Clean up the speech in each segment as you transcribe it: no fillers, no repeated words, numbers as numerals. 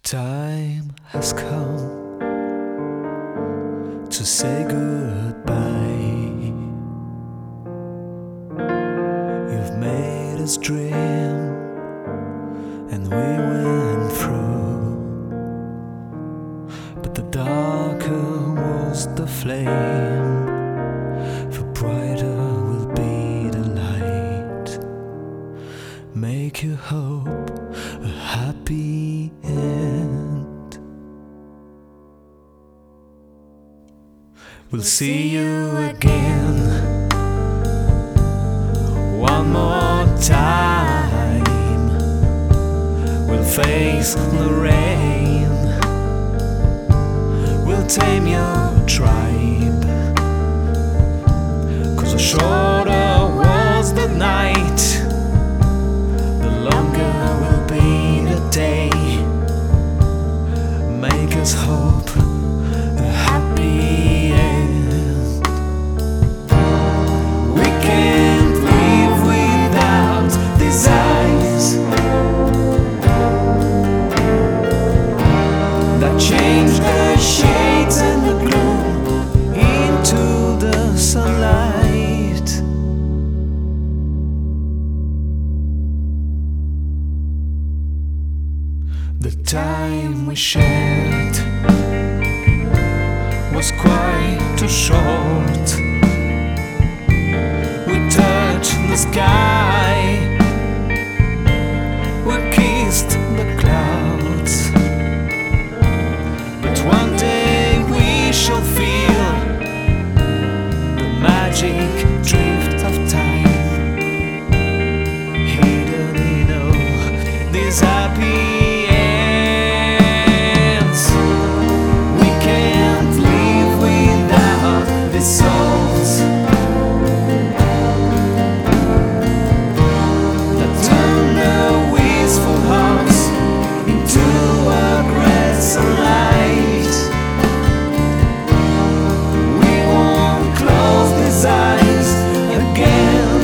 time has come to say goodbye. You've made us dream, and we went through, but the darker was the flame, for brighter will be the light. Make your hope a happy end. We'll see you again one more time. We'll face the rain, we'll tame your tribe, 'cause the shorter was the night, the longer will be the day. Make us hope a happy end. We can't live without these eyes that change the shades and the gloom into the sunlight. The time we shared was quite too short. We touched the sky, we kissed the clouds, but one day we shall feel the magic drift of time. Hidden in all these happy souls that turn the wistful hearts into a great sunlight. We won't close these eyes again,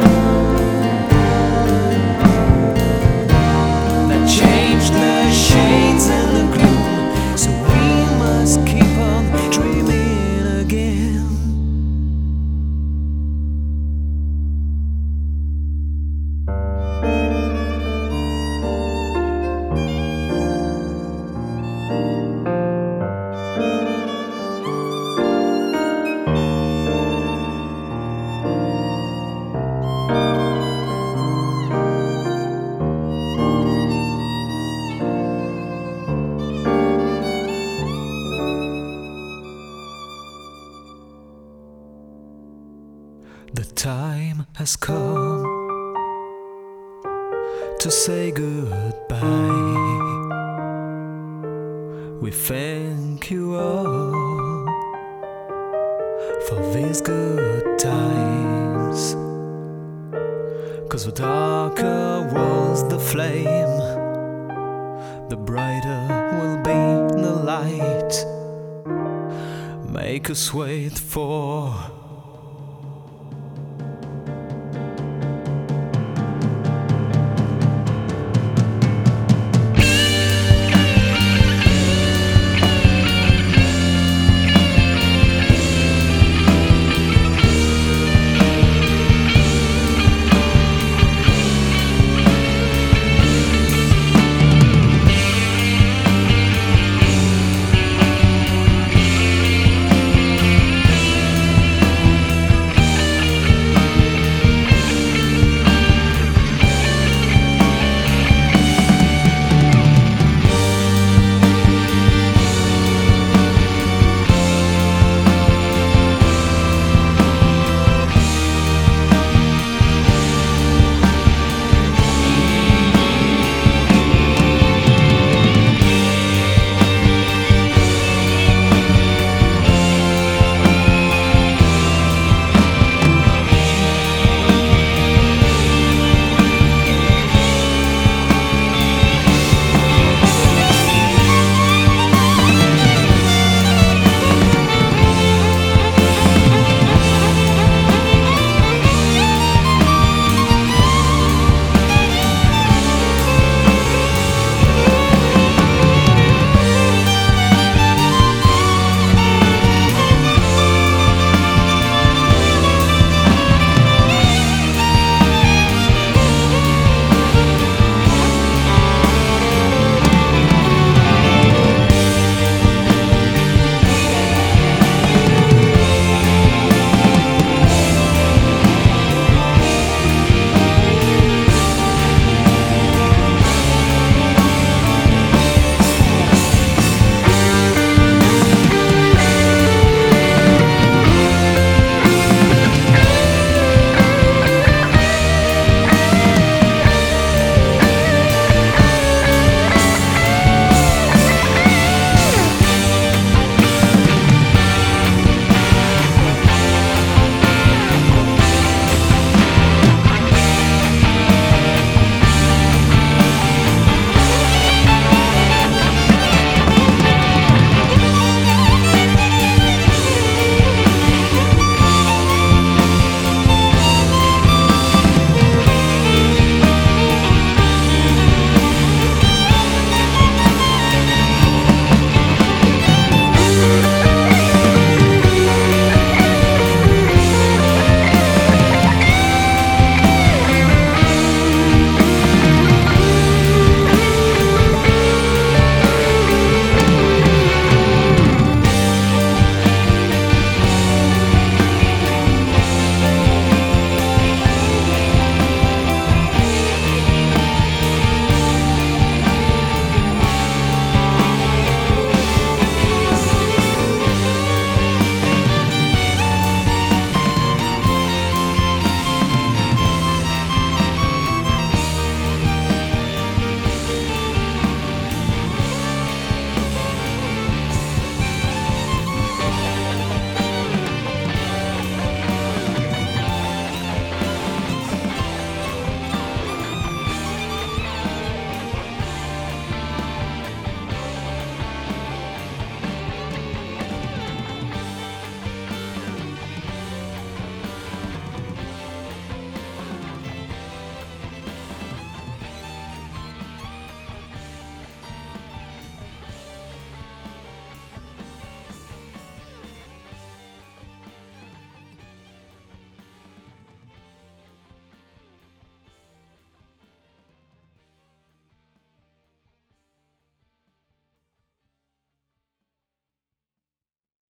that change the shades and the gloom, so we must keep on dreaming again. The time has come to say goodbye. We thank you all for these good times, 'cause the darker was the flame, the brighter will be the light. Make us wait for